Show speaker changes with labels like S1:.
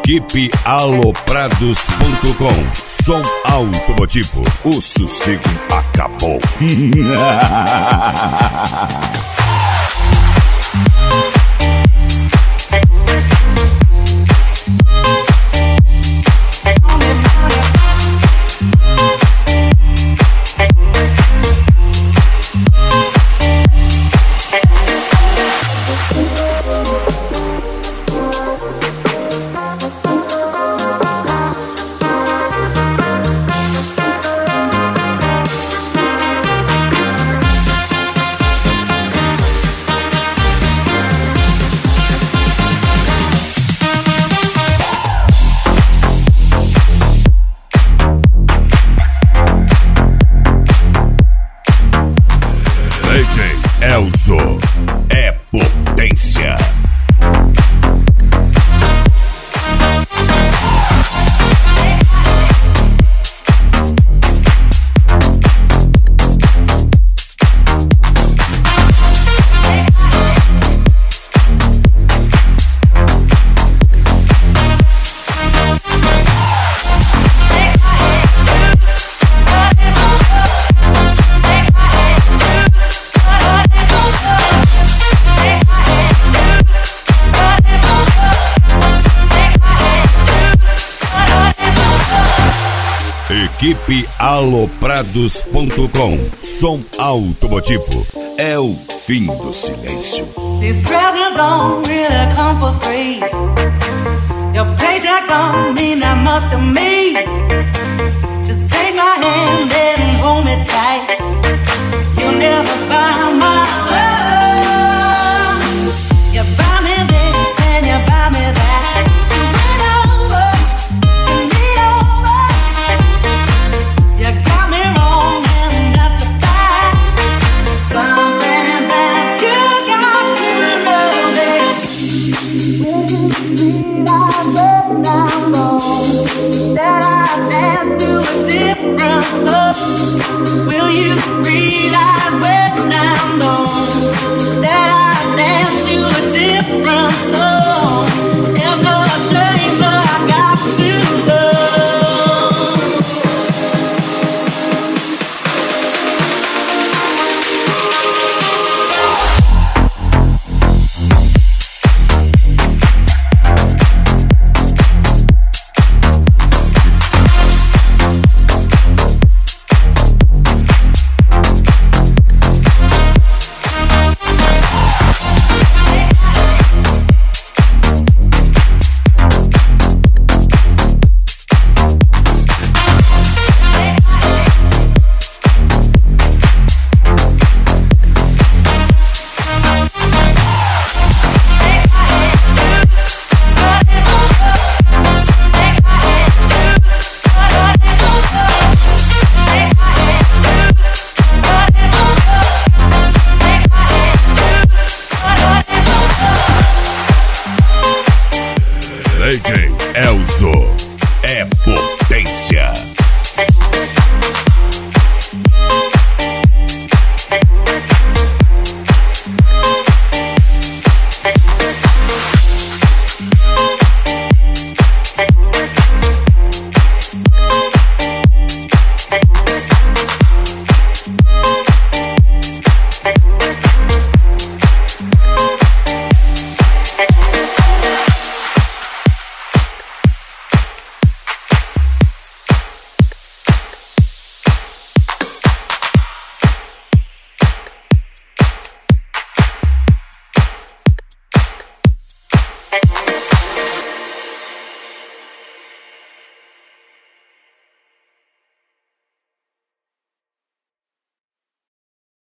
S1: Equipe Aloprados.com. Som automotivo. O sossego acabou. Elzo é potência. Equipe Aloprados.com. Som automotivo. É o fim do silêncio.
S2: These presents don't really come for free. Your paycheck don't mean that much to me. Just take my hand and hold me tight. You'll never buy my love. You buy me this and you buy me that. So bring over and lean over. You got me wrong and that's a fact. Something that you got to know it. That I dance to a different love. Will you realize when I'm gone that I dance to a different song? It's a shame, but I got to love.
S1: DJ Elzo é potência.